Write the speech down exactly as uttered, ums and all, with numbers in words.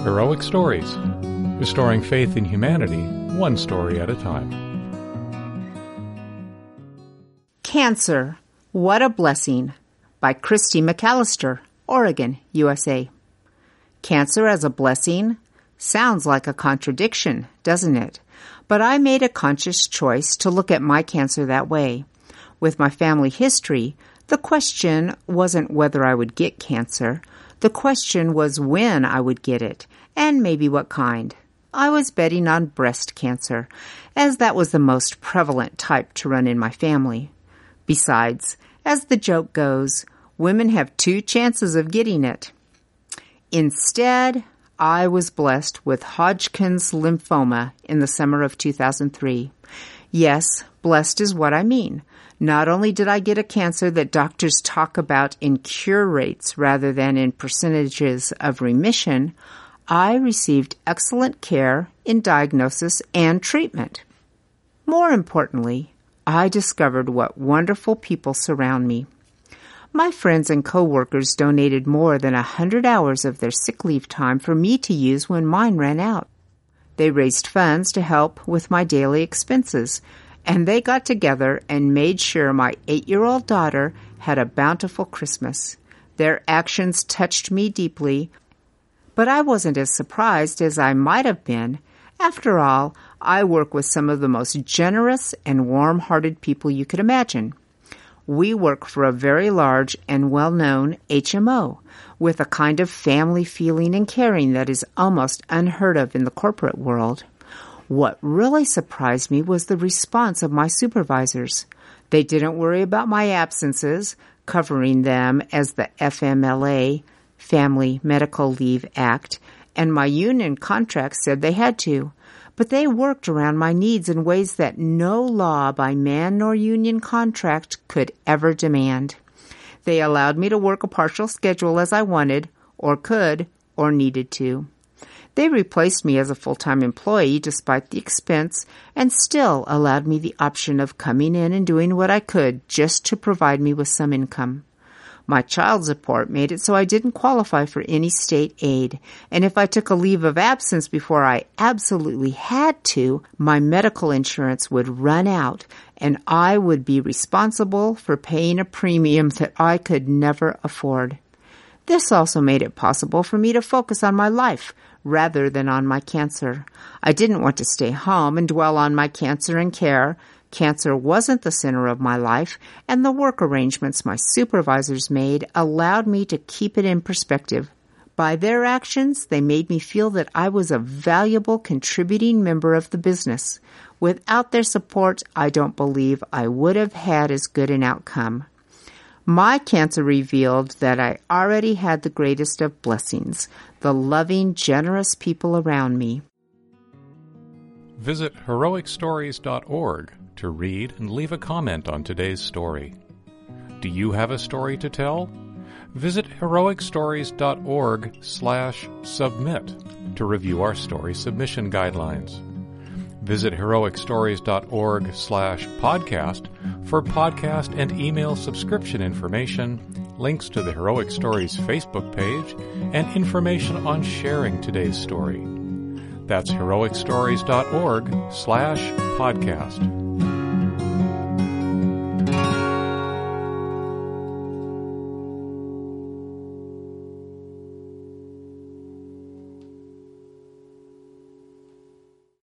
Heroic Stories, restoring faith in humanity, one story at a time. Cancer, What a Blessing, by Christy McAllister, Oregon, U S A. Cancer as a blessing? Sounds like a contradiction, doesn't it? But I made a conscious choice to look at my cancer that way. With my family history, the question wasn't whether I would get cancer. The question was when I would get it, and maybe what kind. I was betting on breast cancer, as that was the most prevalent type to run in my family. Besides, as the joke goes, women have two chances of getting it. Instead, I was blessed with Hodgkin's lymphoma in the summer of two thousand three. Yes, blessed is what I mean. Not only did I get a cancer that doctors talk about in cure rates rather than in percentages of remission, I received excellent care in diagnosis and treatment. More importantly, I discovered what wonderful people surround me. My friends and coworkers donated more than a hundred hours of their sick leave time for me to use when mine ran out. They raised funds to help with my daily expenses, and they got together and made sure my eight-year-old daughter had a bountiful Christmas. Their actions touched me deeply, but I wasn't as surprised as I might have been. After all, I work with some of the most generous and warm-hearted people you could imagine. We work for a very large and well-known H M O, with a kind of family feeling and caring that is almost unheard of in the corporate world. What really surprised me was the response of my supervisors. They didn't worry about my absences, covering them as the F M L A, Family Medical Leave Act, and my union contract said they had to. But they worked around my needs in ways that no law by man nor union contract could ever demand. They allowed me to work a partial schedule as I wanted, or could, or needed to. They replaced me as a full-time employee despite the expense and still allowed me the option of coming in and doing what I could just to provide me with some income. My child support made it so I didn't qualify for any state aid, and if I took a leave of absence before I absolutely had to, my medical insurance would run out, and I would be responsible for paying a premium that I could never afford. This also made it possible for me to focus on my life rather than on my cancer. I didn't want to stay home and dwell on my cancer and care. Cancer wasn't the center of my life, and the work arrangements my supervisors made allowed me to keep it in perspective. By their actions, they made me feel that I was a valuable contributing member of the business. Without their support, I don't believe I would have had as good an outcome. My cancer revealed that I already had the greatest of blessings, the loving, generous people around me. Visit heroic stories dot org to read and leave a comment on today's story. Do you have a story to tell? Visit heroic stories dot org slash submit to review our story submission guidelines. Visit heroic stories dot org slash podcast for podcast and email subscription information, links to the Heroic Stories Facebook page, and information on sharing today's story. That's heroic stories dot org slash podcast.